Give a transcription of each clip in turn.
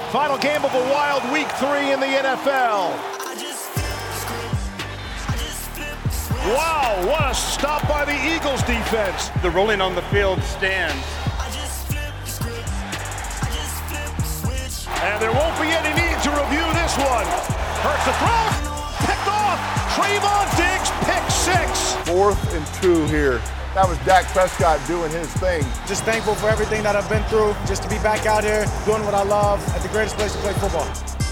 Final game of a wild week 3 in the NFL. Wow, what a stop by the Eagles defense. The rolling on the field stands. And there won't be any need to review this one. Hurts the throw, picked off. Trayvon Diggs, pick 6. 4th and 2 here. That was Dak Prescott doing his thing. Just thankful for everything that I've been through, just to be back out here doing what I love at the greatest place to play football.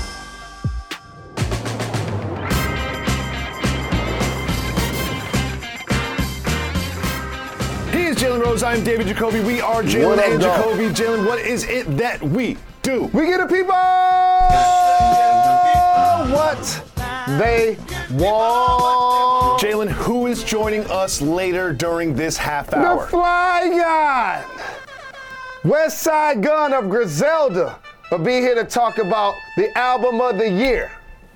He is Jalen Rose. I'm David Jacoby. We are Jalen and Jacoby. Jalen, what is it that we do? We get the people what they want. Jalen, who is joining us later during this half hour? The Fly God, West Side Gun of Griselda, will be here to talk about the album of the year.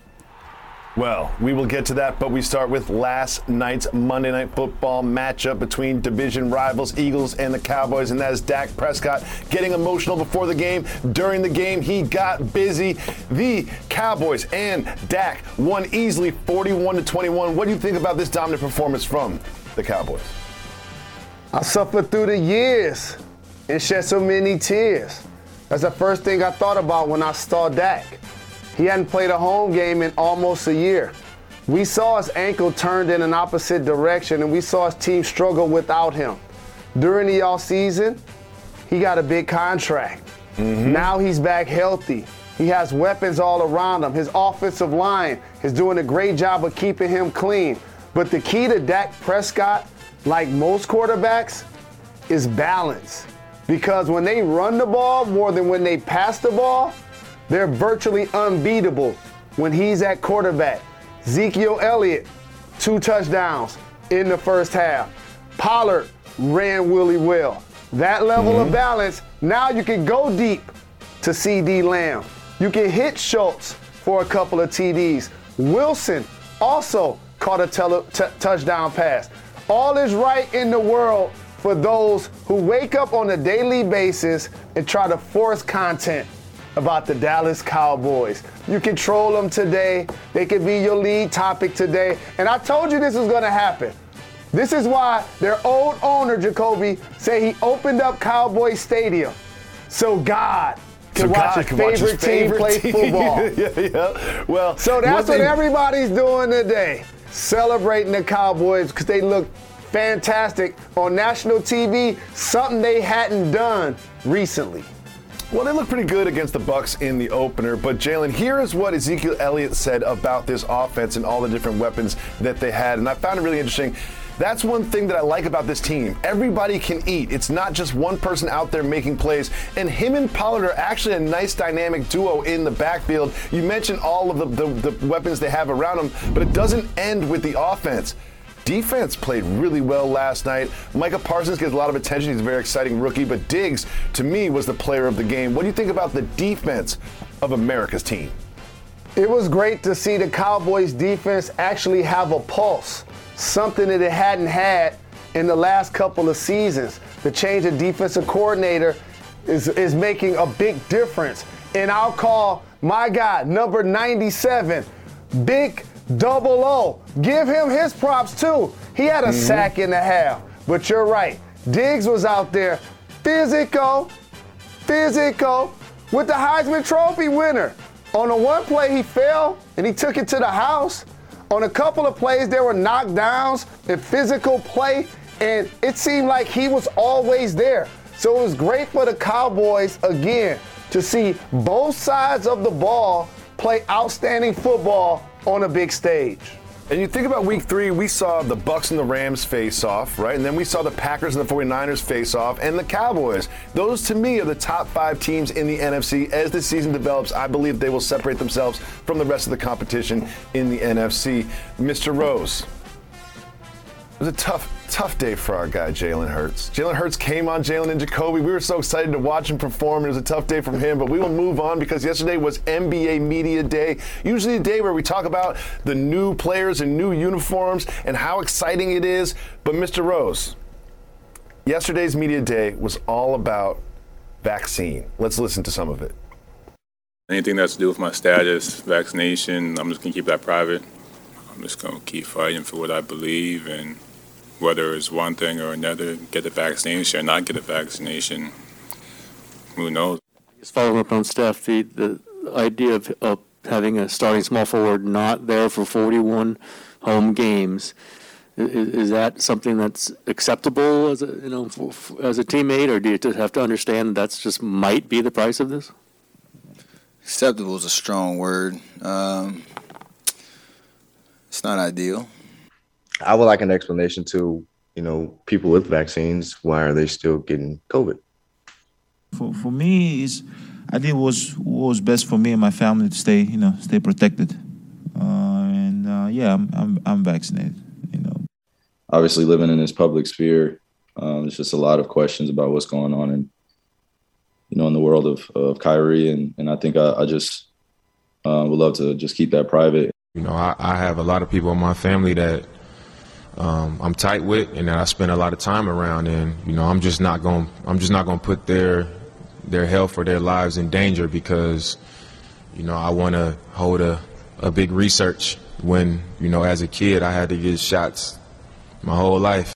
Well, we will get to that, but we start with last night's Monday Night Football matchup between division rivals Eagles and the Cowboys, and that is Dak Prescott getting emotional before the game. During the game, he got busy. The Cowboys and Dak won easily 41-21. What do you think about this dominant performance from the Cowboys? I suffered through the years and shed so many tears. That's the first thing I thought about when I saw Dak. He hadn't played a home game in almost a year. We saw his ankle turned in an opposite direction, and we saw his team struggle without him. During the offseason, he got a big contract. Now he's back healthy. He has weapons all around him. His offensive line is doing a great job of keeping him clean. But the key to Dak Prescott, like most quarterbacks, is balance. Because when they run the ball more than when they pass the ball, they're virtually unbeatable when he's at quarterback. Ezekiel Elliott, 2 touchdowns in the first half. Pollard ran really well. That level of balance, now you can go deep to C.D. Lamb. You can hit Schultz for a couple of TDs. Wilson also caught a touchdown pass. All is right in the world for those who wake up on a daily basis and try to force content about the Dallas Cowboys. You can troll them today. They could be your lead topic today. And I told you this was going to happen. This is why their old owner, Jacoby, said he opened up Cowboy Stadium so God can watch his favorite team play football. Yeah. Well, so that's what everybody's doing today, celebrating the Cowboys because they look fantastic on national TV, something they hadn't done recently. Well, they look pretty good against the Bucs in the opener, but Jalen, here is what Ezekiel Elliott said about this offense and all the different weapons that they had, and I found it really interesting. That's one thing that I like about this team. Everybody can eat. It's not just one person out there making plays, and him and Pollard are actually a nice dynamic duo in the backfield. You mentioned all of the weapons they have around them, but it doesn't end with the offense. Defense played really well last night. Micah Parsons gets a lot of attention. He's a very exciting rookie, but Diggs, to me, was the player of the game. What do you think about the defense of America's team? It was great to see the Cowboys defense actually have a pulse, something that it hadn't had in the last couple of seasons. The change of defensive coordinator is making a big difference. And I'll call my guy, number 97, Big Double O. Give him his props too. He had a sack and a half. But you're right. Diggs was out there physical with the Heisman Trophy winner. On the one play he fell and he took it to the house. On a couple of plays there were knockdowns and physical play, and it seemed like he was always there. So it was great for the Cowboys again to see both sides of the ball play outstanding football on a big stage. And you think about week 3, we saw the Bucs and the Rams face off, right? And then we saw the Packers and the 49ers face off, and the Cowboys. Those, to me, are the top 5 teams in the NFC. As the season develops, I believe they will separate themselves from the rest of the competition in the NFC. Mr. Rose, it was a tough day for our guy, Jalen Hurts. Jalen Hurts came on Jalen and Jacoby. We were so excited to watch him perform. It was a tough day from him, but we will move on because yesterday was NBA Media Day, usually a day where we talk about the new players and new uniforms and how exciting it is. But Mr. Rose, yesterday's Media Day was all about vaccine. Let's listen to some of it. Anything that's to do with my status, vaccination, I'm just going to keep that private. I'm just going to keep fighting for what I believe, and whether it's one thing or another, get the vaccination or not get a vaccination, who knows? Just following up on Steph, the idea of having a starting small forward not there for 41 home games, is that something that's acceptable as a teammate, or do you just have to understand that's just might be the price of this? Acceptable is a strong word. It's not ideal. I would like an explanation to, people with vaccines. Why are they still getting COVID? For me, I think it was best for me and my family to stay protected. I'm vaccinated. Obviously, living in this public sphere, there's just a lot of questions about what's going on in the world of Kyrie, and I think I just would love to just keep that private. I have a lot of people in my family that I'm tight with, and that I spend a lot of time around, and I'm just not going to put their health or their lives in danger because I want to hold a big research when as a kid I had to get shots my whole life.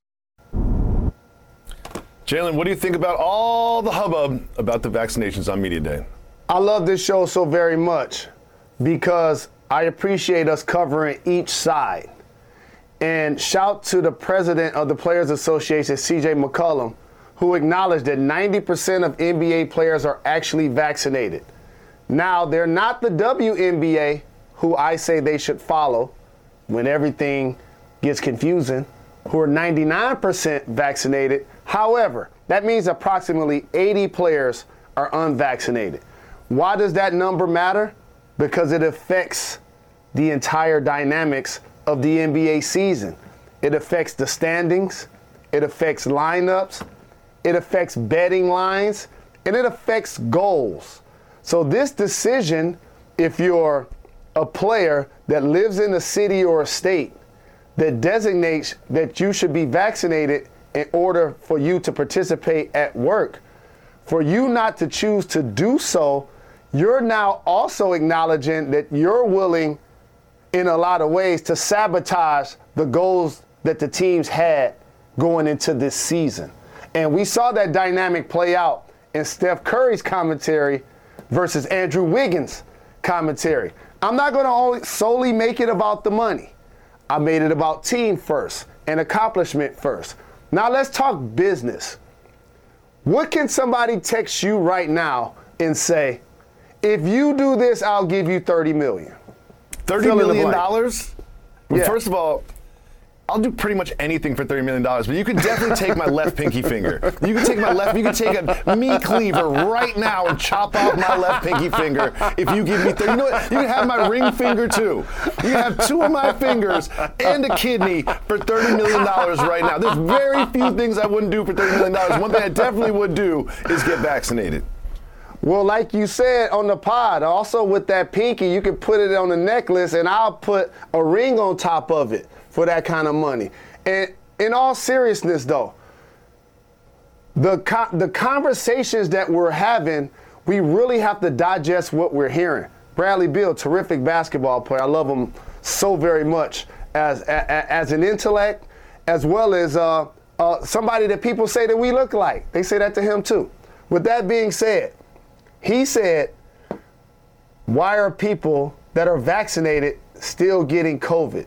Jalen, what do you think about all the hubbub about the vaccinations on Media Day? I love this show so very much because I appreciate us covering each side. And shout to the president of the Players Association, CJ McCollum, who acknowledged that 90% of NBA players are actually vaccinated. Now, they're not the WNBA, who I say they should follow when everything gets confusing, who are 99% vaccinated. However, that means approximately 80 players are unvaccinated. Why does that number matter? Because it affects the entire dynamics of the NBA season. It affects the standings, it affects lineups, it affects betting lines, and it affects goals. So this decision, if you're a player that lives in a city or a state that designates that you should be vaccinated in order for you to participate at work, for you not to choose to do so, you're now also acknowledging that you're willing in a lot of ways to sabotage the goals that the teams had going into this season. And we saw that dynamic play out in Steph Curry's commentary versus Andrew Wiggins' commentary. I'm not going to only solely make it about the money. I made it about team first and accomplishment first. Now let's talk business. What can somebody text you right now and say, if you do this, I'll give you $30 million? $30 million? Yeah. First of all, I'll do pretty much anything for $30 million, but you could definitely take my left pinky finger. You can take a meat cleaver right now and chop off my left pinky finger if you give me 30. You know what? You can have my ring finger too. You can have two of my fingers and a kidney for $30 million right now. There's very few things I wouldn't do for $30 million. One thing I definitely would do is get vaccinated. Well, like you said on the pod, also with that pinky, you can put it on a necklace and I'll put a ring on top of it for that kind of money. And in all seriousness, though, the conversations that we're having, we really have to digest what we're hearing. Bradley Beal, terrific basketball player. I love him so very much as an intellect, as well as somebody that people say that we look like. They say that to him too. With that being said, he said, why are people that are vaccinated still getting COVID?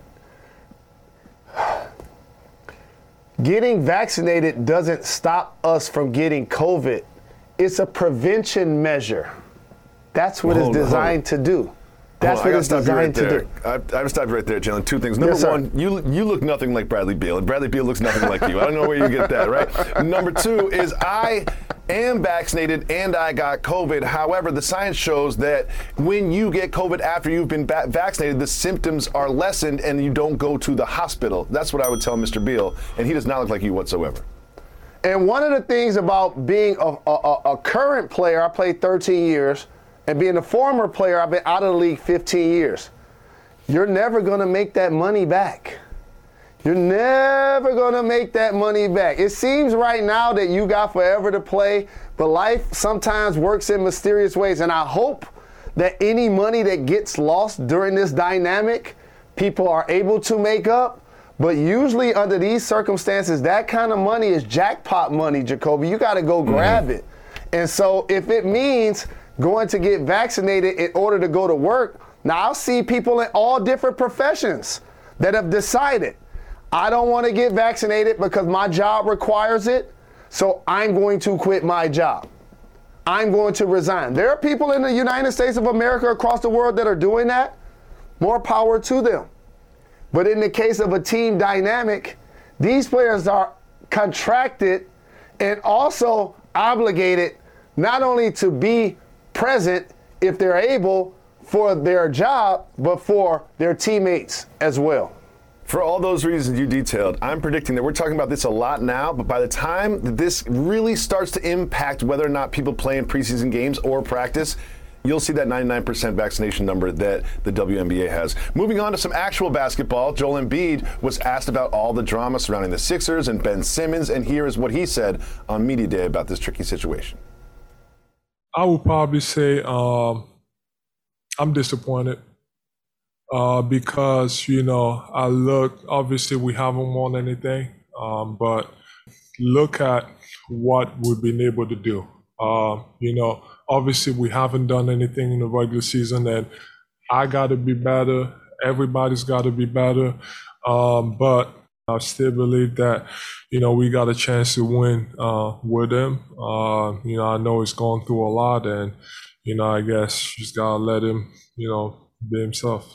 Getting vaccinated doesn't stop us from getting COVID. It's a prevention measure. That's what it's designed to do. That's what it's designed to do. I have to stop you right there, Jalen. Two things. Number one, you look nothing like Bradley Beal, and Bradley Beal looks nothing like you. I don't know where you get that, right? Number two is I am vaccinated and I got COVID. However, the science shows that when you get COVID after you've been vaccinated, the symptoms are lessened and you don't go to the hospital. That's what I would tell Mr. Beal, and he does not look like you whatsoever. And one of the things about being a current player, I played 13 years, and being a former player, I've been out of the league 15 years. You're never going to make that money back. You're never going to make that money back. It seems right now that you got forever to play, but life sometimes works in mysterious ways. And I hope that any money that gets lost during this dynamic, people are able to make up. But usually under these circumstances, that kind of money is jackpot money, Jacoby. You got to go grab it. And so if it means going to get vaccinated in order to go to work, now I'll see people in all different professions that have decided, I don't want to get vaccinated because my job requires it, so I'm going to quit my job. I'm going to resign. There are people in the United States of America across the world that are doing that. More power to them. But in the case of a team dynamic, these players are contracted and also obligated not only to be present if they're able for their job, but for their teammates as well. For all those reasons you detailed, I'm predicting that we're talking about this a lot now, but by the time that this really starts to impact whether or not people play in preseason games or practice, you'll see that 99% vaccination number that the WNBA has. Moving on to some actual basketball, Joel Embiid was asked about all the drama surrounding the Sixers and Ben Simmons, and here is what he said on Media Day about this tricky situation. I would probably say I'm disappointed because, obviously we haven't won anything, but look at what we've been able to do. Obviously we haven't done anything in the regular season, and I got to be better. Everybody's got to be better. But I still believe that, we got a chance to win with him. I know he's going through a lot, and, I guess just got to let him, be himself.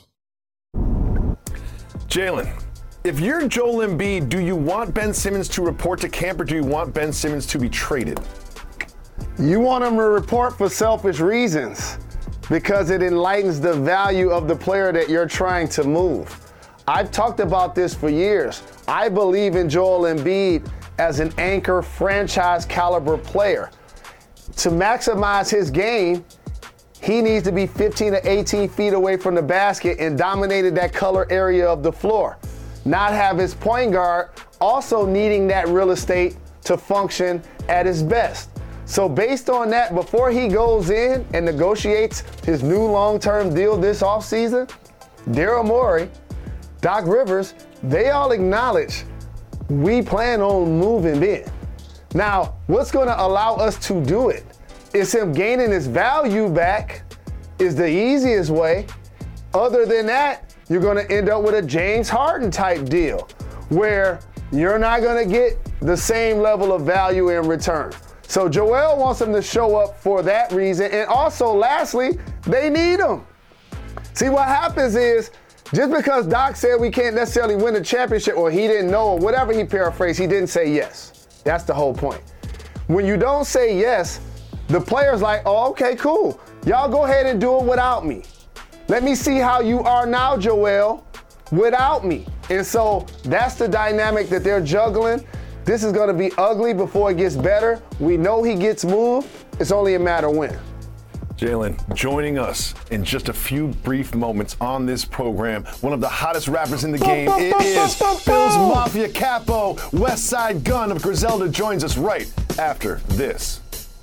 Jalen, if you're Joel Embiid, do you want Ben Simmons to report to camp, or do you want Ben Simmons to be traded? You want him to report for selfish reasons because it enlightens the value of the player that you're trying to move. I've talked about this for years. I believe in Joel Embiid as an anchor franchise caliber player. To maximize his game, he needs to be 15 to 18 feet away from the basket and dominated that color area of the floor. Not have his point guard also needing that real estate to function at his best. So based on that, before he goes in and negotiates his new long-term deal this offseason, Daryl Morey, Doc Rivers, they all acknowledge we plan on moving Ben. Now, what's going to allow us to do it? Is him gaining his value back is the easiest way. Other than that, you're going to end up with a James Harden type deal where you're not going to get the same level of value in return. So Joel wants him to show up for that reason. And also, lastly, they need him. See, what happens is, just because Doc said we can't necessarily win the championship, or he didn't know, or whatever he paraphrased, he didn't say yes. That's the whole point. When you don't say yes, the player's like, oh, okay, cool. Y'all go ahead and do it without me. Let me see how you are now, Joel, without me. And so that's the dynamic that they're juggling. This is going to be ugly before it gets better. We know he gets moved. It's only a matter when. Jalen, joining us in just a few brief moments on this program, one of the hottest rappers in the game. It is Bills Mafia Capo, West Side Gun of Griselda, joins us right after this.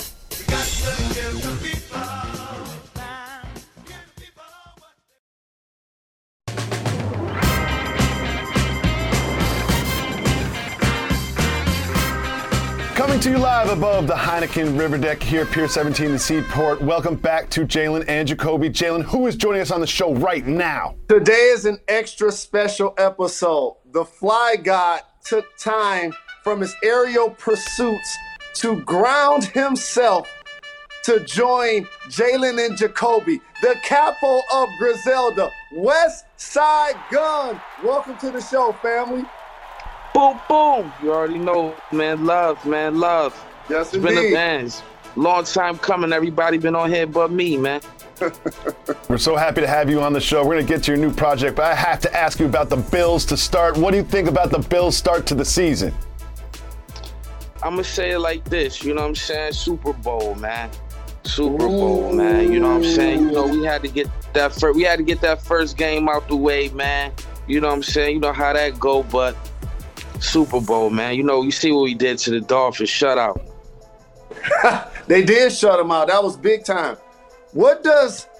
Coming to you live above the Heineken River Deck here at Pier 17 in Seaport. Welcome back to Jalen and Jacoby. Jalen, who is joining us on the show right now? Today is an extra special episode. The Fly God took time from his aerial pursuits to ground himself to join Jalen and Jacoby, the capo of Griselda, West Side Gun. Welcome to the show, family. Boom, boom. You already know, man. Love, man. Love. Yes, it's been a man's long time coming. Everybody been on here but me, man. We're so happy to have you on the show. We're going to get to your new project, but I have to ask you about the Bills to start. What do you think about the Bills' start to the season? I'm going to say it like this. You know what I'm saying? Super Bowl, man. Super Bowl, man. You know what I'm saying? You know, we had to get that first game out the way, man. You know what I'm saying? You know how that go, but Super Bowl, man. You know, you see what we did to the Dolphins. Shut out. They did shut them out. That was big time. What does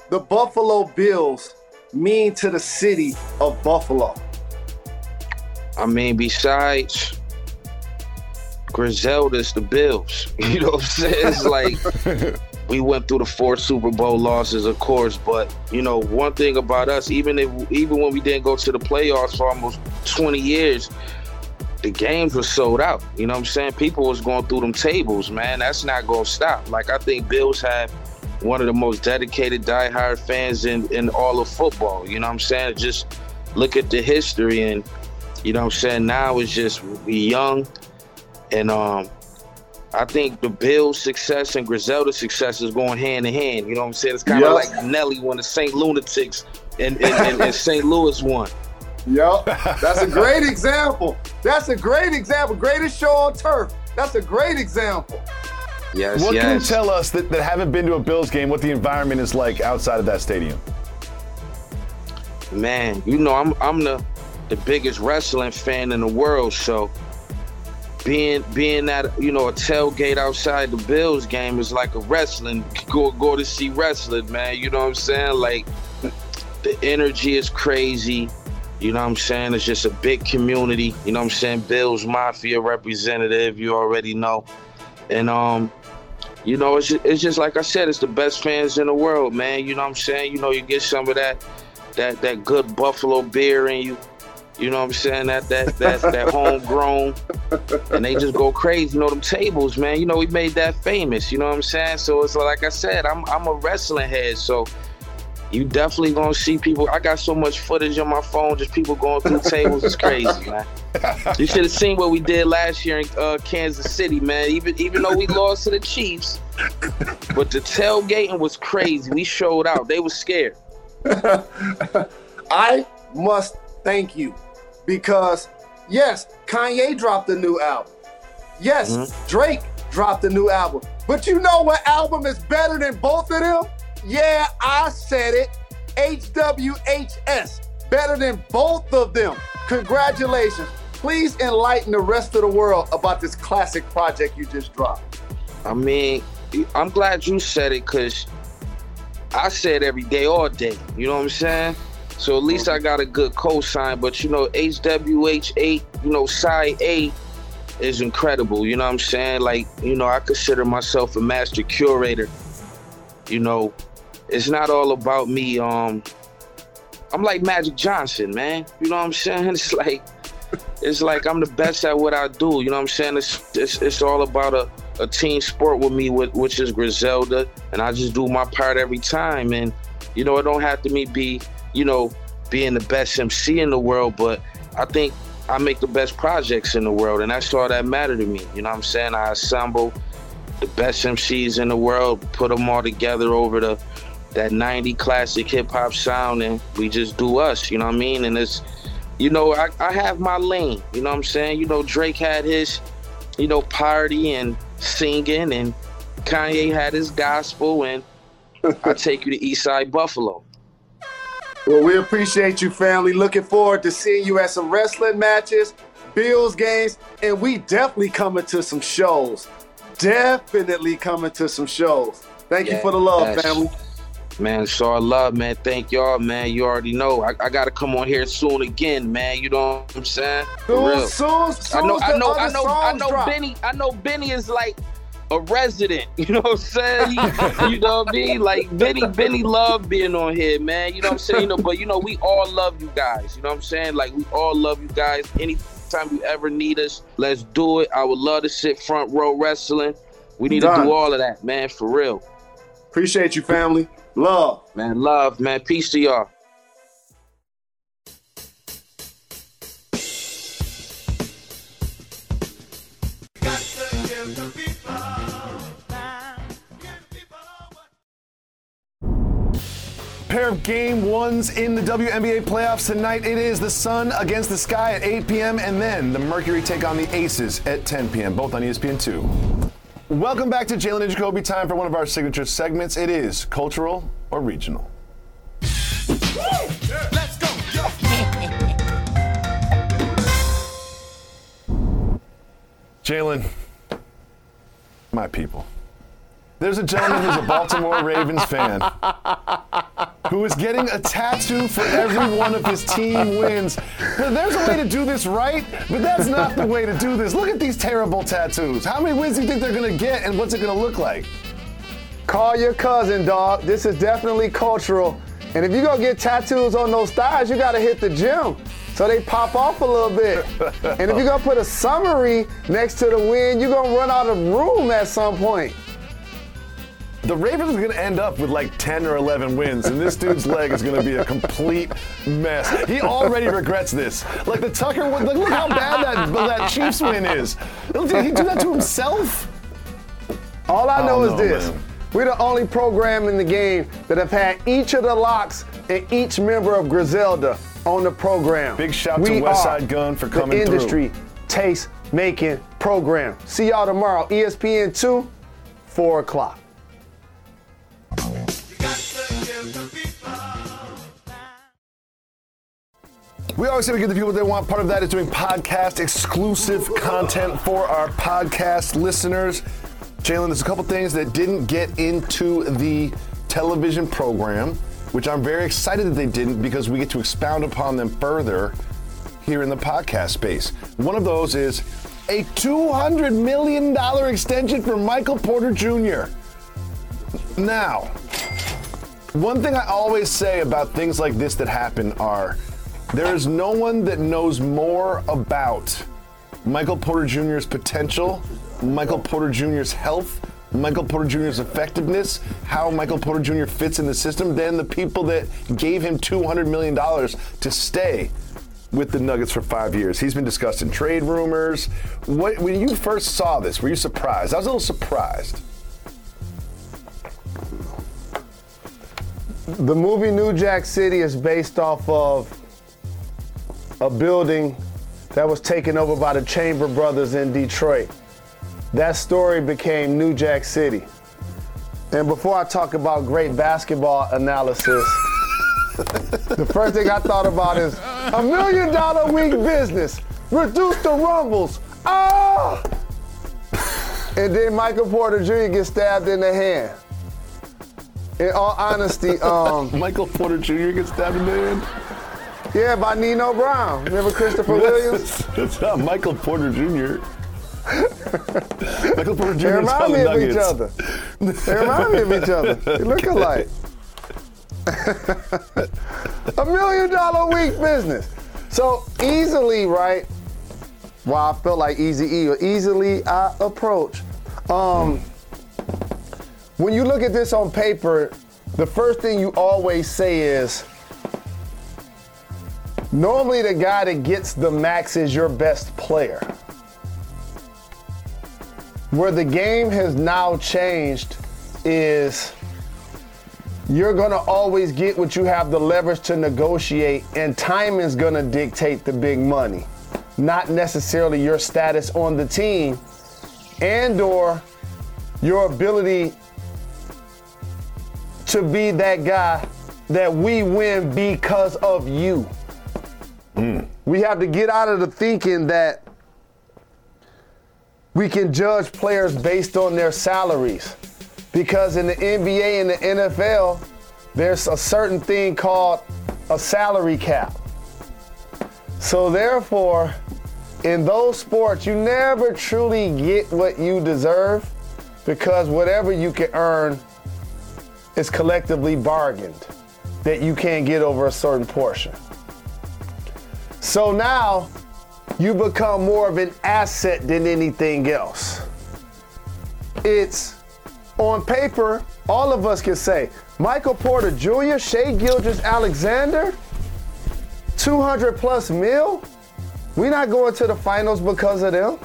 the Buffalo Bills mean to the city of Buffalo? I mean, besides Griselda's the Bills. You know what I'm saying? It's like we went through the 4 Super Bowl losses, of course, but you know, one thing about us, even when we didn't go to the playoffs for almost 20 years, the games were sold out. You know what I'm saying? People was going through them tables, man. That's not gonna stop. Like, I think Bills have one of the most dedicated, diehard fans in all of football. You know what I'm saying? Just look at the history, and you know what I'm saying? Now it's just we young, and I think the Bills' success and Griselda's success is going hand in hand. You know what I'm saying? It's kind of like Nelly when the St. Lunatics and St. Louis won. Yep, that's a great example. That's a great example. Greatest show on turf. That's a great example. Yes, what can you tell us that haven't been to a Bills game, what the environment is like outside of that stadium? Man, you know, I'm the biggest wrestling fan in the world, so being at, you know, a tailgate outside the Bills game is like a wrestling, go to see wrestling, man. You know what I'm saying? Like, the energy is crazy. You know what I'm saying? It's just a big community. You know what I'm saying? Bills Mafia representative, you already know. And, you know, it's just like I said, it's the best fans in the world, man. You know what I'm saying? You know, you get some of that good Buffalo beer in you. You know what I'm saying? That homegrown, and they just go crazy. You know, them tables, man. You know, we made that famous. You know what I'm saying? So it's like I said, I'm a wrestling head, so you definitely gonna see people. I got so much footage on my phone, just people going through tables. It's crazy, man. You should have seen what we did last year in Kansas City, man. Even though we lost to the Chiefs, but the tailgating was crazy. We showed out. They were scared. I must thank you. Because, yes, Kanye dropped a new album. Yes, Drake dropped a new album. But you know what album is better than both of them? Yeah, I said it. HWHS. Better than both of them. Congratulations. Please enlighten the rest of the world about this classic project you just dropped. I mean, I'm glad you said it, because I say it every day, all day. You know what I'm saying? So at least I got a good cosign, but you know, HWH8, you know, side A is incredible. You know what I'm saying? Like, you know, I consider myself a master curator. You know, it's not all about me. I'm like Magic Johnson, man. You know what I'm saying? It's like I'm the best at what I do. You know what I'm saying? It's all about a team sport with me, which is Griselda, and I just do my part every time. And you know, it don't have to be, you know, being the best MC in the world, but I think I make the best projects in the world, and that's all that matter to me. You know what I'm saying? I assemble the best MCs in the world, put them all together over that 90 classic hip-hop sound, and we just do us, you know what I mean? And it's, you know, I have my lane, you know what I'm saying? You know, Drake had his, you know, party and singing, and Kanye had his gospel, and I take you to Eastside Buffalo. Well, we appreciate you, family. Looking forward to seeing you at some wrestling matches, Bills games, and we definitely coming to some shows. Definitely coming to some shows. Thank you for the love, family. Man, it's all love, man. Thank y'all, man. You already know. I got to come on here soon again, man. You know what I'm saying? Soon I know Benny is like a resident, you know what I'm saying? You know what I mean? Like, Benny love being on here, man. You know what I'm saying? You know, but you know, we all love you guys. You know what I'm saying? Like, we all love you guys. Anytime you ever need us, let's do it. I would love to sit front row wrestling. We need to do all of that, man, for real. Appreciate you, family. Love. Man, love, man. Peace to y'all. Pair of game ones in the WNBA playoffs tonight. It is the Sun against the Sky at 8 p.m. and then the Mercury take on the Aces at 10 p.m., both on ESPN2. Welcome back to Jalen and Jacoby. Time for one of our signature segments. It is Cultural or Regional. Let's go. Jalen, my people. There's a gentleman who's a Baltimore Ravens fan. who is getting a tattoo for every one of his team wins. But there's a way to do this right, but that's not the way to do this. Look at these terrible tattoos. How many wins do you think they're going to get, and what's it going to look like? Call your cousin, dog. This is definitely cultural. And if you're going to get tattoos on those thighs, you got to hit the gym so they pop off a little bit. And if you're going to put a summary next to the win, you're going to run out of room at some point. The Ravens are going to end up with like 10 or 11 wins, and this dude's leg is going to be a complete mess. He already regrets this. Like the Tucker one, like, look how bad that Chiefs win is. Did he do that to himself? All I know is this. Man. We're the only program in the game that have had each of the locks and each member of Griselda on the program. Big shout to Westside Gun for coming the through. industry taste-making program. See y'all tomorrow, ESPN 2, 4 o'clock. We always say we give the people what they want. Part of that is doing podcast exclusive content for our podcast listeners. Jalen, there's a couple things that didn't get into the television program, which I'm very excited that they didn't because we get to expound upon them further here in the podcast space. One of those is a $200 million extension for Michael Porter Jr. Now, one thing I always say about things like this that happen are there is no one that knows more about Michael Porter Jr.'s potential, Michael Porter Jr.'s health, Michael Porter Jr.'s effectiveness, how Michael Porter Jr. fits in the system than the people that gave him $200 million to stay with the Nuggets for 5 years. He's been discussed in trade rumors. When you first saw this, were you surprised? I was a little surprised. The movie New Jack City is based off of a building that was taken over by the Chamber Brothers in Detroit. That story became New Jack City. And before I talk about great basketball analysis, the first thing I thought about is $1 million a week business. Reduce the rumbles. Ah! And then Michael Porter Jr. gets stabbed in the hand. In all honesty, Michael Porter Jr. gets stabbed in the hand? Yeah, by Nino Brown. Remember Christopher Williams? That's not Michael Porter Jr. Michael Porter Jr. They remind me of each other. They remind me of each other. They look alike. $1 million a week business. So easily, right? Well, I felt like Easy-E, or easily I approach. When you look at this on paper, the first thing you always say is, normally the guy that gets the max is your best player. Where the game has now changed is you're gonna always get what you have the leverage to negotiate, and timing's gonna dictate the big money, not necessarily your status on the team and or your ability to be that guy that we win because of you. We have to get out of the thinking that we can judge players based on their salaries, because in the NBA and the NFL, there's a certain thing called a salary cap. So therefore, in those sports, you never truly get what you deserve, because whatever you can earn is collectively bargained that you can't get over a certain portion. So now you become more of an asset than anything else. It's on paper, all of us can say, Michael Porter Jr., Shai Gilgeous-Alexander, 200 plus mil. We're not going to the finals because of them.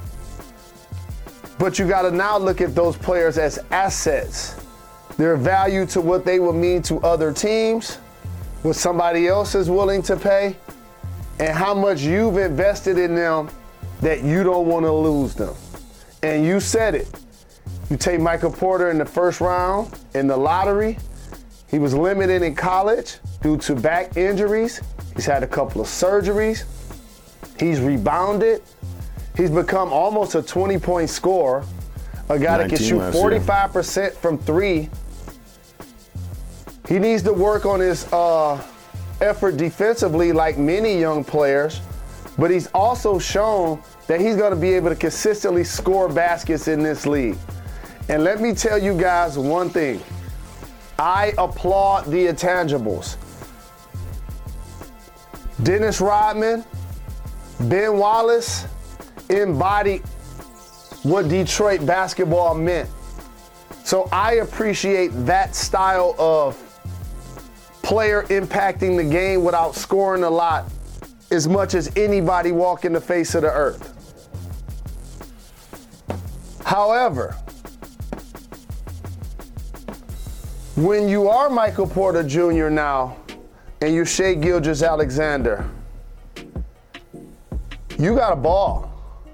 But you got to now look at those players as assets. Their value to what they will mean to other teams, what somebody else is willing to pay, and how much you've invested in them that you don't want to lose them. And you said it. You take Michael Porter in the first round in the lottery. He was limited in college due to back injuries. He's had a couple of surgeries. He's rebounded. He's become almost a 20-point scorer, a guy that can shoot 45% from three. He needs to work on his effort defensively like many young players, but he's also shown that he's going to be able to consistently score baskets in this league. And let me tell you guys one thing. I applaud the intangibles. Dennis Rodman, Ben Wallace embodied what Detroit basketball meant. So I appreciate that style of player impacting the game without scoring a lot as much as anybody walking the face of the earth. However, when you are Michael Porter Jr. now and you're Shai Gilgeous-Alexander, you got a ball,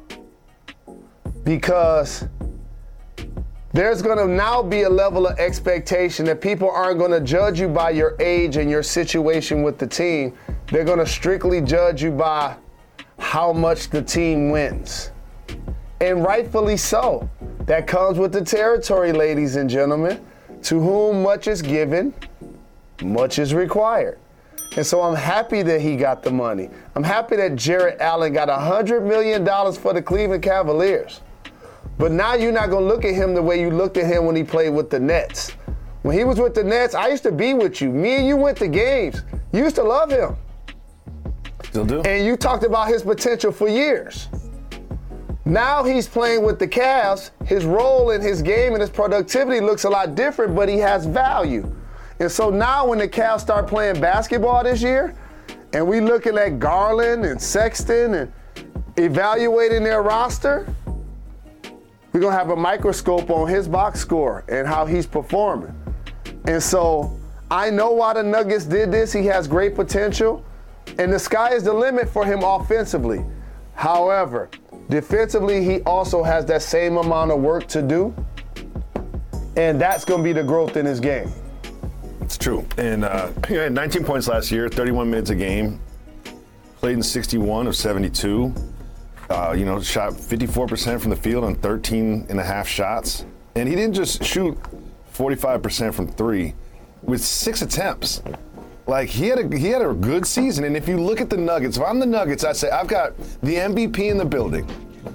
because there's going to now be a level of expectation that people aren't going to judge you by your age and your situation with the team. They're going to strictly judge you by how much the team wins. And rightfully so. That comes with the territory, ladies and gentlemen. To whom much is given, much is required. And so I'm happy that he got the money. I'm happy that Jarrett Allen got $100 million for the Cleveland Cavaliers. But now you're not going to look at him the way you looked at him when he played with the Nets. When he was with the Nets, I used to be with you. Me and you went to games. You used to love him. Still do. And you talked about his potential for years. Now he's playing with the Cavs. His role in his game and his productivity looks a lot different, but he has value. And so now when the Cavs start playing basketball this year, and we looking at Garland and Sexton and evaluating their roster, we're going to have a microscope on his box score and how he's performing. And so I know why the Nuggets did this. He has great potential, and the sky is the limit for him offensively. However, defensively, he also has that same amount of work to do, and that's going to be the growth in his game. It's true. And he had 19 points last year, 31 minutes a game, played in 61 of 72. Shot 54% from the field on 13 and a half shots. And he didn't just shoot 45% from three with 6 attempts. Like, he had a good season. And if you look at the Nuggets, if I'm the Nuggets, I say I've got the MVP in the building.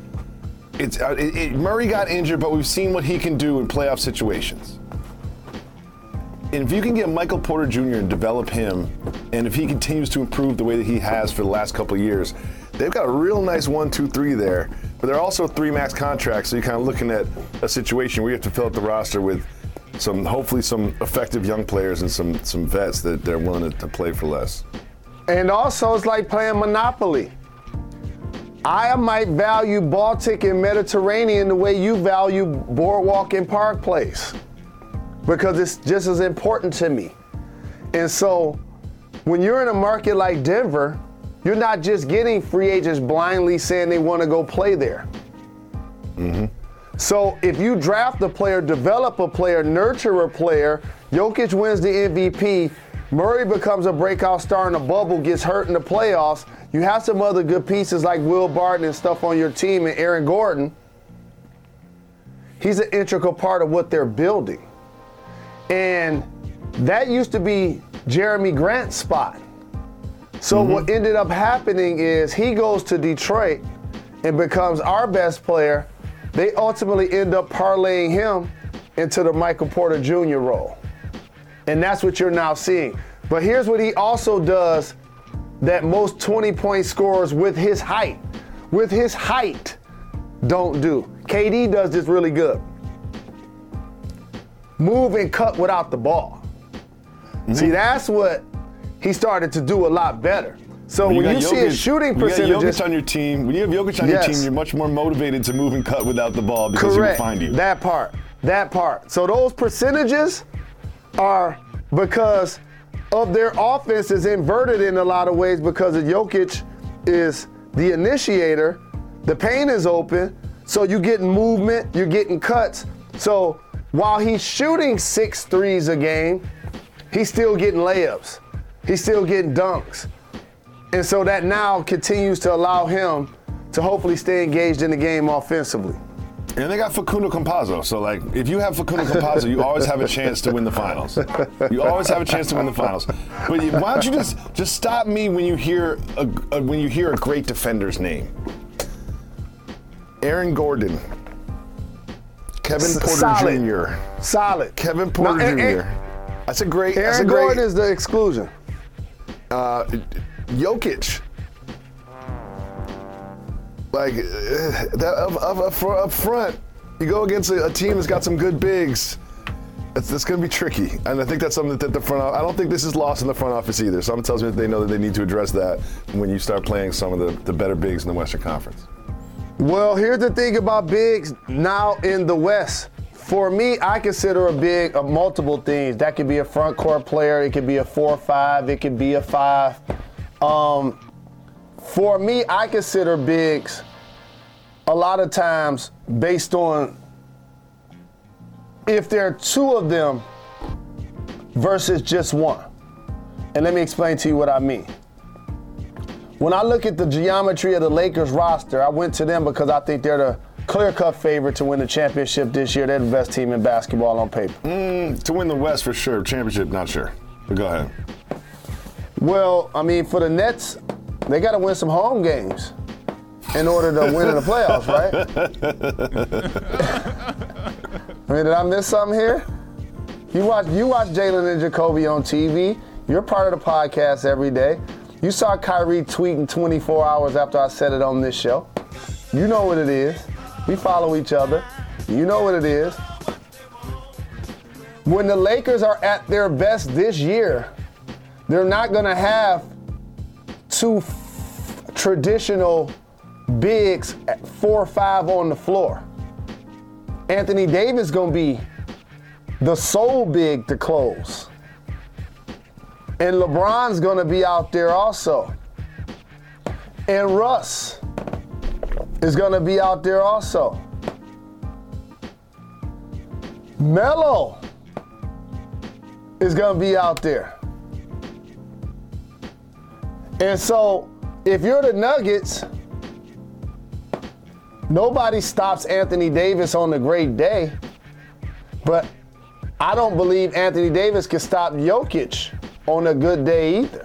Murray got injured, but we've seen what he can do in playoff situations. And if you can get Michael Porter Jr. and develop him, and if he continues to improve the way that he has for the last couple of years, they've got a real nice 1-2-3 there. But they're also 3 max contracts, so you're kind of looking at a situation where you have to fill up the roster with hopefully some effective young players and some vets that they're willing to play for less. And also, it's like playing Monopoly. I might value Baltic and Mediterranean the way you value Boardwalk and Park Place, because it's just as important to me. And so when you're in a market like Denver, you're not just getting free agents blindly saying they want to go play there. Mm-hmm. So if you draft a player, develop a player, nurture a player, Jokic wins the MVP, Murray becomes a breakout star in the bubble, gets hurt in the playoffs, you have some other good pieces like Will Barton and stuff on your team and Aaron Gordon, he's an integral part of what they're building. And that used to be Jeremy Grant's spot. So what ended up happening is he goes to Detroit and becomes our best player. They ultimately end up parlaying him into the Michael Porter Jr. role. And that's what you're now seeing. But here's what he also does that most 20-point scorers with his height don't do. KD does this really good. Move and cut without the ball. See, that's what he started to do a lot better. So when you see his shooting percentages, you have Jokic on your team. When you have Jokic on your team, you're much more motivated to move and cut without the ball because he will find you. That part. So those percentages are because of their offense is inverted in a lot of ways because of Jokic is the initiator. The paint is open, so you're getting movement, you're getting cuts. So while he's shooting 6 threes a game, he's still getting layups. He's still getting dunks. And so that now continues to allow him to hopefully stay engaged in the game offensively. And they got Facundo Campazzo. So, like, if you have Facundo Campazzo, you always have a chance to win the finals. You always have a chance to win the finals. But why don't you just stop me when you hear a great defender's name? Aaron Gordon. Kevin Porter Jr. Solid. Kevin Porter Jr. That's a great. Aaron Gordon is the exclusion. Jokic. Like up front, you go against a team that's got some good bigs. That's going to be tricky, and I think that's something that the front office. I don't think this is lost in the front office either. Something tells me that they know that they need to address that when you start playing some of the better bigs in the Western Conference. Well, here's the thing about bigs now in the West. For me, I consider a big of multiple things. That could be a front court player. It could be a 4-5. It could be a 5. For me, I consider bigs a lot of times based on if there are two of them versus just one. And let me explain to you what I mean. When I look at the geometry of the Lakers roster, I went to them because I think they're the clear-cut favorite to win the championship this year. They're the best team in basketball on paper. To win the West for sure. Championship, not sure. But go ahead. Well, I mean, for the Nets, they got to win some home games in order to win in the playoffs, right? I mean, did I miss something here? You watch Jalen and Jacoby on TV. You're part of the podcast every day. You saw Kyrie tweeting 24 hours after I said it on this show. You know what it is. We follow each other. You know what it is. When the Lakers are at their best this year, they're not going to have two traditional bigs at 4-5 on the floor. Anthony Davis is going to be the sole big to close. And LeBron's going to be out there also. And Russ is going to be out there also. Melo is going to be out there. And so, if you're the Nuggets, nobody stops Anthony Davis on a great day. But I don't believe Anthony Davis can stop Jokic on a good day either.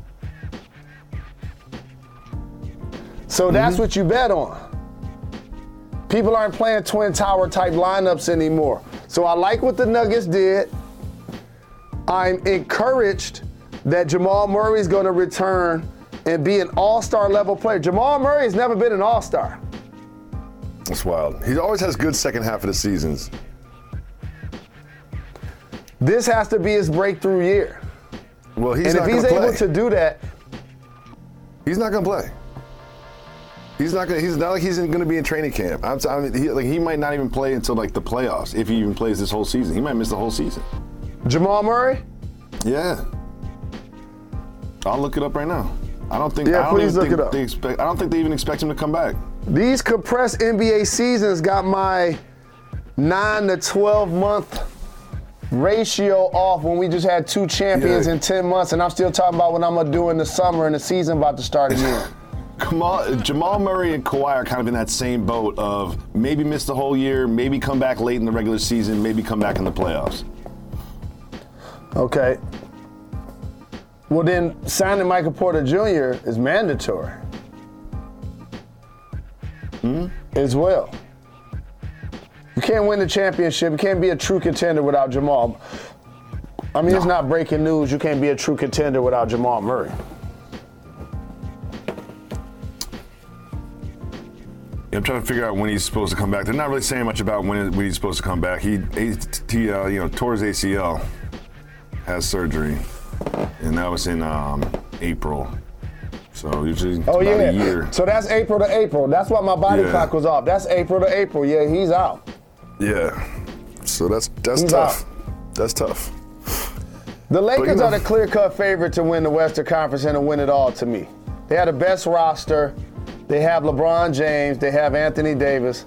So that's what you bet on. People aren't playing Twin Tower type lineups anymore. So I like what the Nuggets did. I'm encouraged that Jamal Murray is going to return and be an all-star level player. Jamal Murray has never been an all-star. That's wild. He always has good second half of the seasons. This has to be his breakthrough year. Well, he's and not if he's able to do that, he's not going to play. He's not like he's going to be in training camp. He might not even play until like the playoffs if he even plays this whole season. He might miss the whole season. Jamal Murray? Yeah. I'll look it up right now. I don't think. Yeah, please look it up. I don't think they even expect him to come back. These compressed NBA seasons got my 9 to 12 month ratio off when we just had 2 champions in 10 months, and I'm still talking about what I'm gonna do in the summer and the season about to start again. Jamal Murray and Kawhi are kind of in that same boat of maybe miss the whole year, maybe come back late in the regular season, maybe come back in the playoffs. Okay. Well, then signing Michael Porter Jr. is mandatory as well. You can't win the championship. You can't be a true contender without Jamal. I mean, It's not breaking news. You can't be a true contender without Jamal Murray. I'm trying to figure out when he's supposed to come back. They're not really saying much about when he's supposed to come back. He tore his ACL, has surgery, and that was in April. So usually about a year. So that's April to April. That's why my body clock was off. That's April to April. Yeah, he's out. Yeah. So that's He's tough. out. That's tough. The Lakers are the clear-cut favorite to win the Western Conference and to win it all to me. They have the best roster. They have LeBron James. They have Anthony Davis.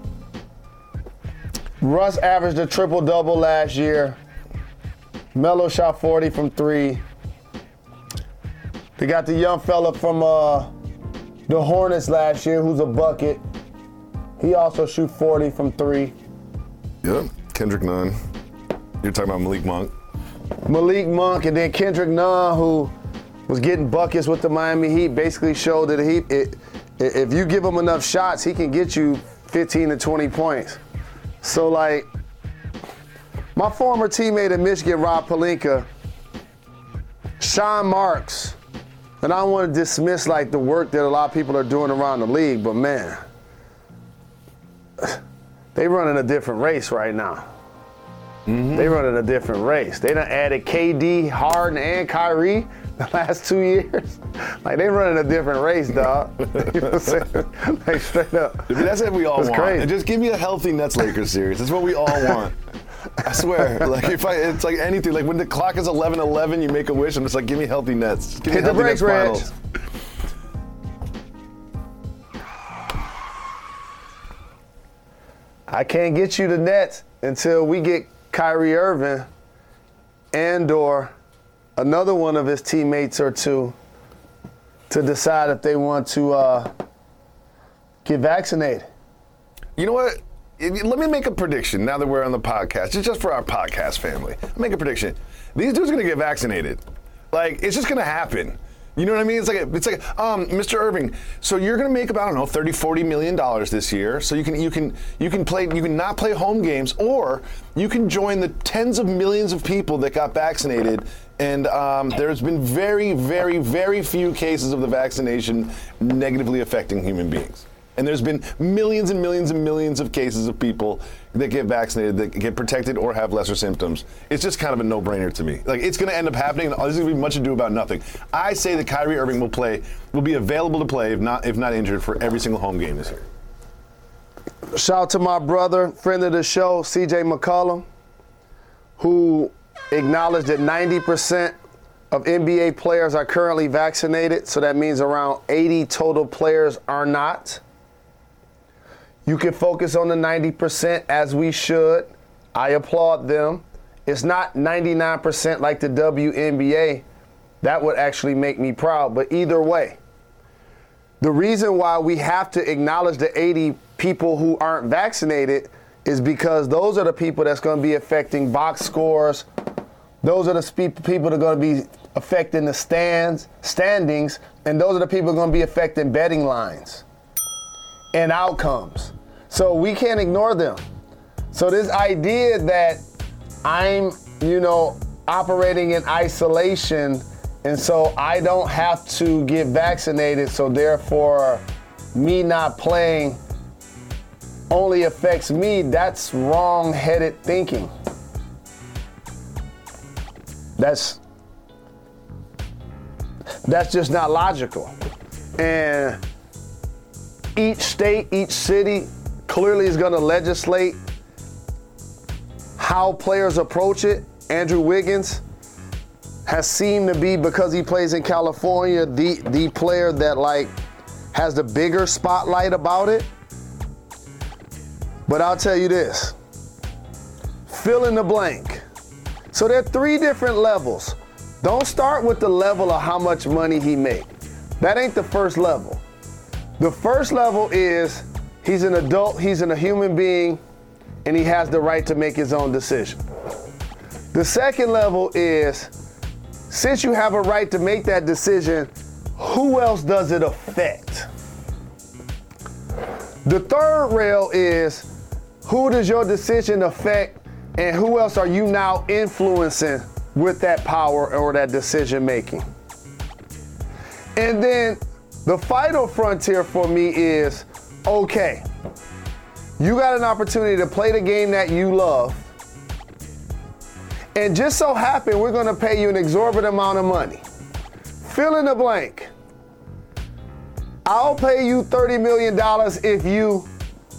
Russ averaged a triple-double last year. Melo shot 40 from 3. They got the young fella from the Hornets last year who's a bucket. He also shoots 40 from 3. Yep, Kendrick Nunn. You're talking about Malik Monk. Malik Monk, and then Kendrick Nunn, who was getting buckets with the Miami Heat, basically showed that if you give him enough shots, he can get you 15 to 20 points. So, like, my former teammate at Michigan, Rob Pelinka, Sean Marks, and I don't want to dismiss, like, the work that a lot of people are doing around the league, but, man, they running a different race right now. They running a different race. They done added KD, Harden, and Kyrie the last 2 years. Like, they running a different race, dog. You know what I'm saying? Like, straight up. I mean, that's what we all want. Crazy. And just give me a healthy Nets-Lakers series. That's what we all want. I swear. Like, it's like anything. Like, when the clock is 11:11, you make a wish. I'm just like, give me healthy Nets. Just give me Hit the healthy brakes, Nets Reg. finals. I can't get you the Nets until we get Kyrie Irving and/or another one of his teammates or two to decide if they want to get vaccinated. You know what? Let me make a prediction now that we're on the podcast. It's just for our podcast family. Make a prediction. These dudes are going to get vaccinated. Like, it's just going to happen. You know what I mean? It's like, Mr. Irving, so you're going to make about, I don't know, $30-40 million this year. So you can not play home games, or you can join the tens of millions of people that got vaccinated. And there's been very, very, very few cases of the vaccination negatively affecting human beings. And there's been millions and millions and millions of cases of people that get vaccinated, that get protected or have lesser symptoms. It's just kind of a no-brainer to me. Like, it's going to end up happening, and there's going to be much ado about nothing. I say that Kyrie Irving will be available to play, if not injured, for every single home game this year. Shout out to my brother, friend of the show, CJ McCollum, who acknowledged that 90% of NBA players are currently vaccinated, so that means around 80 total players are not. You can focus on the 90% as we should. I applaud them. It's not 99% like the WNBA. That would actually make me proud. But either way, the reason why we have to acknowledge the 80 people who aren't vaccinated is because those are the people that's going to be affecting box scores. Those are the people that are going to be affecting the standings, and those are the people who are going to be affecting betting lines and outcomes. So we can't ignore them. So this idea that I'm, operating in isolation, and so I don't have to get vaccinated, so therefore me not playing only affects me, that's wrong-headed thinking. That's just not logical. And each state, each city clearly is going to legislate how players approach it. Andrew Wiggins has seemed to be, because he plays in California, the player that has the bigger spotlight about it. But I'll tell you this, fill in the blank. So there are 3 different levels. Don't start with the level of how much money he make. That ain't the first level. The first level is he's an adult, he's a human being, and he has the right to make his own decision. The second level is, since you have a right to make that decision, who else does it affect? The third rail is, who does your decision affect, and who else are you now influencing with that power or that decision making? And then the final frontier for me is, okay, you got an opportunity to play the game that you love, and just so happen we're gonna pay you an exorbitant amount of money. Fill in the blank. I'll pay you $30 million if you...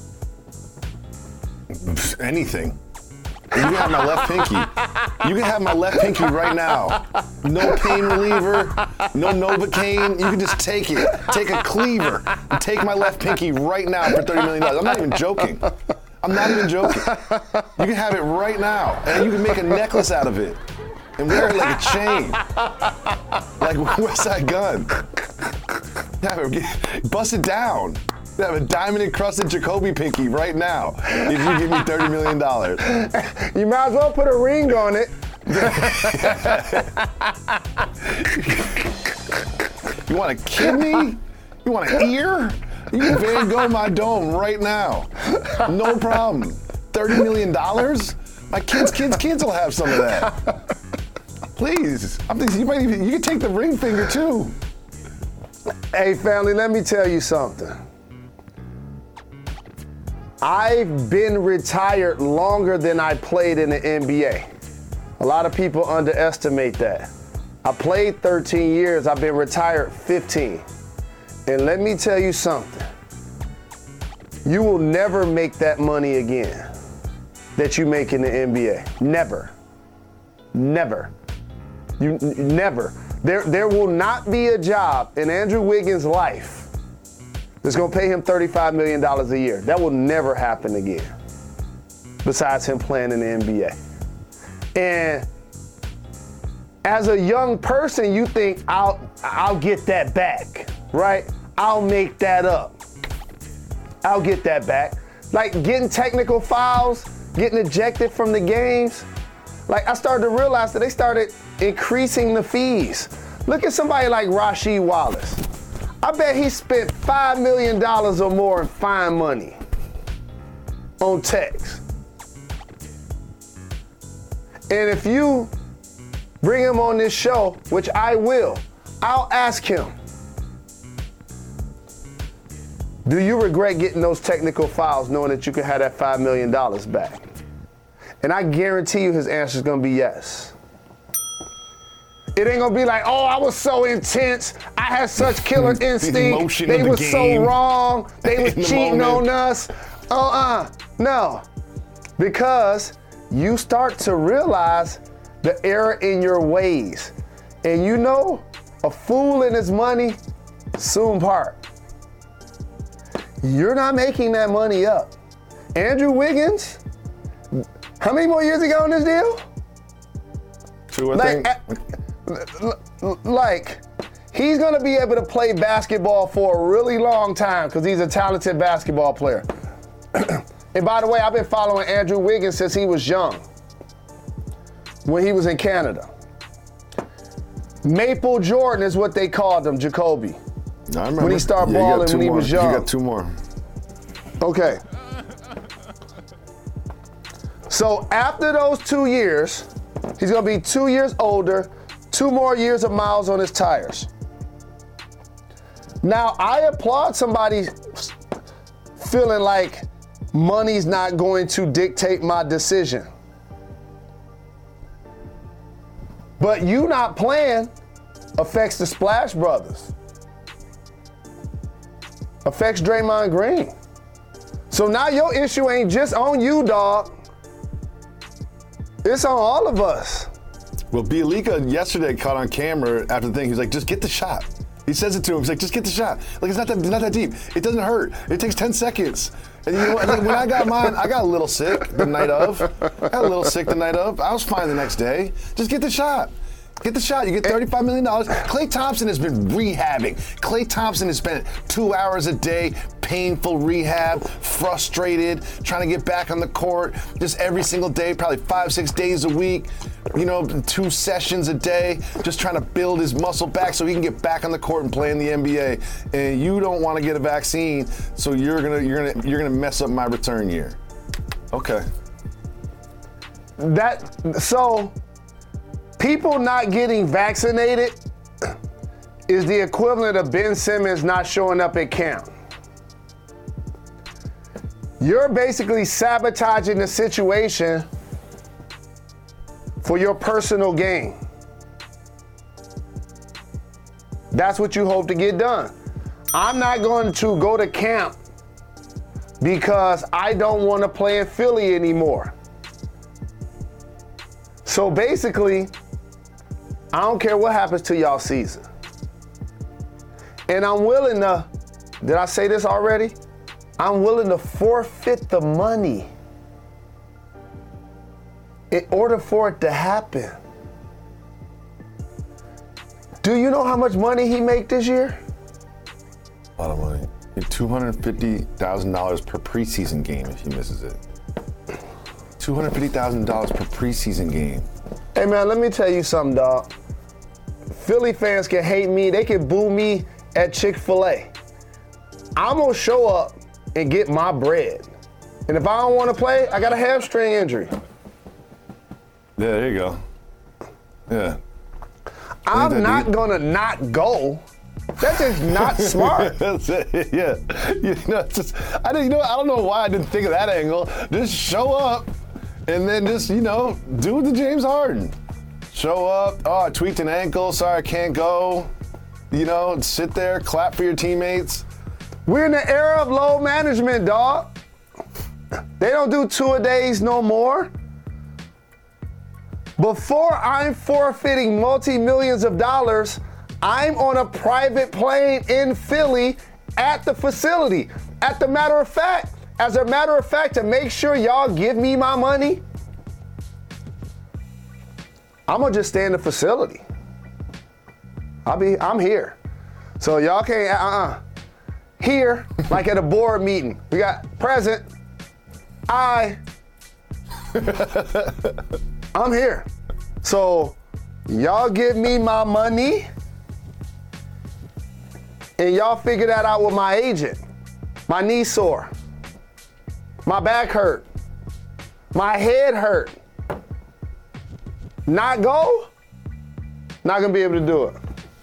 Anything. You can have my left pinky. You can have my left pinky right now. No pain reliever, no Novocaine. You can just take it. Take a cleaver and take my left pinky right now for $30 million. I'm not even joking. I'm not even joking. You can have it right now, and you can make a necklace out of it and wear it like a chain, like West Side Gun. Bust it down. I have a diamond-encrusted Jacoby pinky right now if you give me $30 million. You might as well put a ring on it. You want a kidney? You want an ear? You can Van Gogh my dome right now. No problem. $30 million? My kids will have some of that. Please. I'm thinking you can take the ring finger too. Hey, family, let me tell you something. I've been retired longer than I played in the NBA. A lot of people underestimate that. I played 13 years. I've been retired 15. And let me tell you something. You will never make that money again that you make in the NBA. Never. Never. You never. There will not be a job in Andrew Wiggins' life that's going to pay him $35 million a year. That will never happen again, besides him playing in the NBA. And as a young person, you think, I'll get that back, right? I'll make that up. I'll get that back. Like getting technical fouls, getting ejected from the games. Like I started to realize that they started increasing the fees. Look at somebody like Rasheed Wallace. I bet he spent $5 million or more in fine money on techs. And if you bring him on this show, which I will, I'll ask him, do you regret getting those technical fouls knowing that you can have that $5 million back? And I guarantee you his answer is going to be yes. It ain't going to be like, oh, I was so intense. I had such killer instinct. They were so wrong. They was cheating on us. No. Because you start to realize the error in your ways. And you know, a fool and his money soon part. You're not making that money up. Andrew Wiggins, how many more years he got on this deal? 2, I think. Like, he's going to be able to play basketball for a really long time because he's a talented basketball player. And by the way, I've been following Andrew Wiggins since he was young, when he was in Canada. Maple Jordan is what they called him, Jacoby. I remember. When he started balling when he was young. You got 2 more. Okay. So after those 2 years, he's going to be 2 years older, 2 more years of miles on his tires. Now, I applaud somebody feeling like money's not going to dictate my decision. But you not playing affects the Splash Brothers. Affects Draymond Green. So now your issue ain't just on you, dog. It's on all of us. Well, Bielika yesterday caught on camera after the thing. He's like, just get the shot. He says it to him. He's like, just get the shot. Like, it's not that deep. It doesn't hurt. It takes 10 seconds. And you know what? Like, when I got mine, I got a little sick the night of. I was fine the next day. Just get the shot. Get the shot. You get $35 million. Klay Thompson has been rehabbing. Klay Thompson has spent 2 hours a day, painful rehab, frustrated, trying to get back on the court just every single day, probably 5-6 days a week, 2 sessions a day, just trying to build his muscle back so he can get back on the court and play in the NBA. And you don't want to get a vaccine, so you're gonna mess up my return year. Okay. People not getting vaccinated is the equivalent of Ben Simmons not showing up at camp. You're basically sabotaging the situation for your personal gain. That's what you hope to get done. I'm not going to go to camp because I don't want to play in Philly anymore. So basically, I don't care what happens to y'all season. And I'm willing to, did I say this already? I'm willing to forfeit the money in order for it to happen. Do you know how much money he make this year? A lot of money. $2 $250,000 per preseason game if he misses it. $250,000 per preseason game. Hey, man, let me tell you something, dog. Philly fans can hate me. They can boo me at Chick-fil-A. I'm going to show up and get my bread. And if I don't want to play, I got a hamstring injury. Yeah, there you go. Yeah. I'm not going to not go. That's just not smart. That's it. Yeah. I don't know why I didn't think of that angle. Just show up and then just, do the James Harden. Show up. Oh, I tweaked an ankle. Sorry, I can't go. Sit there, clap for your teammates. We're in the era of load management, dog. They don't do two-a-days no more. Before I'm forfeiting multi-millions of dollars, I'm on a private plane in Philly at the facility. As a matter of fact, to make sure y'all give me my money, I'm gonna just stay in the facility. I'm here. So y'all can't, Here, like at a board meeting. We got present, I'm here. So y'all give me my money and y'all figure that out with my agent. My knee sore. My back hurt. My head hurt. Not go? Not gonna be able to do it.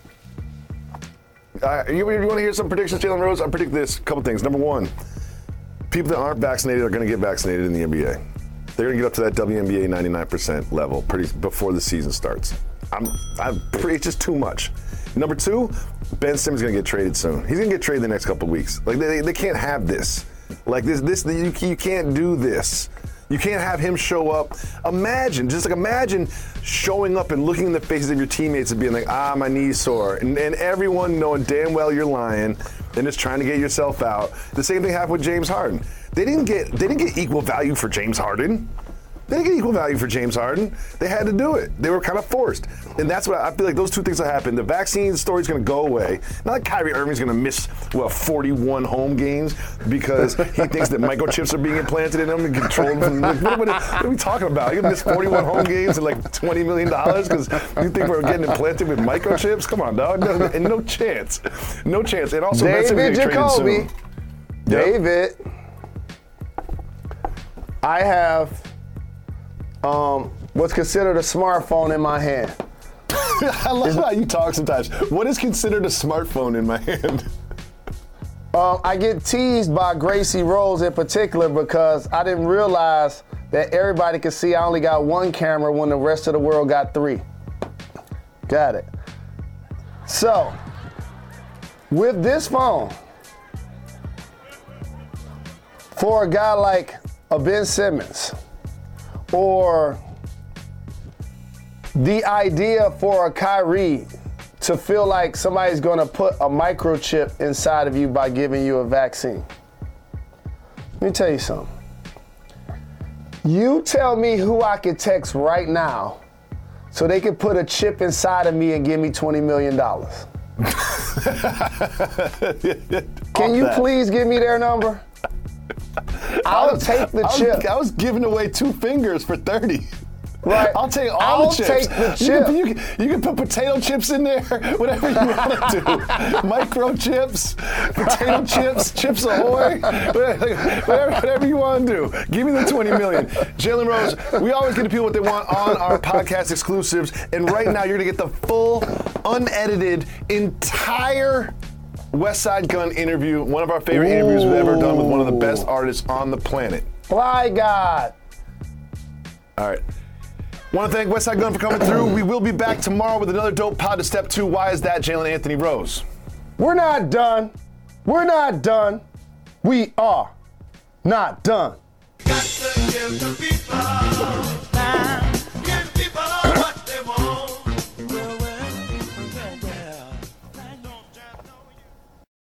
You want to hear some predictions, Jalen Rose? I predict this, a couple things. Number one, people that aren't vaccinated are going to get vaccinated in the NBA. They're going to get up to that WNBA 99% level before the season starts. It's just too much. Number two, Ben Simmons is going to get traded soon. He's going to get traded the next couple of weeks. Like they can't have this. Like this you can't do this. You can't have him show up. Imagine showing up and looking in the faces of your teammates and being like, my knee's sore. And everyone knowing damn well you're lying and just trying to get yourself out. The same thing happened with James Harden. They didn't get equal value for James Harden. They didn't get equal value for James Harden. They had to do it. They were kind of forced. And that's what I feel like those two things will happen. The vaccine story's going to go away. Not like Kyrie Irving's going to miss, 41 home games because he thinks that microchips are being implanted in him and controlled him. What are we talking about? You're going to miss 41 home games and like $20 million because you think we're getting implanted with microchips? Come on, dog. No chance. No chance. And also, David Jacoby. David. I have what's considered a smartphone in my hand. I love how you talk sometimes. What is considered a smartphone in my hand? I get teased by Gracie Rose in particular because I didn't realize that everybody could see I only got one camera when the rest of the world got three. Got it. So, with this phone, for a guy like a Ben Simmons, or the idea for a Kyrie to feel like somebody's going to put a microchip inside of you by giving you a vaccine. Let me tell you something. You tell me who I can text right now so they can put a chip inside of me and give me $20 million. Can you please give me their number? I'll take the chip. I was giving away 2 fingers for 30. Right. I'll take all the chips. Take the chip. You can put potato chips in there, whatever you want to do. Micro chips, potato chips, Chips Ahoy, whatever you want to do. Give me the $20 million. Jalen Rose, we always get to people what they want on our podcast exclusives, and right now you're going to get the full, unedited, entire Westside Gunn interview, one of our favorite interviews we've ever done with one of the best artists on the planet. Fly God. All right. Want to thank Westside Gunn for coming through. We will be back tomorrow with another dope pod to Step 2. Why is that, Jalen Anthony Rose? We're not done. We're not done. We are not done. Got to give the people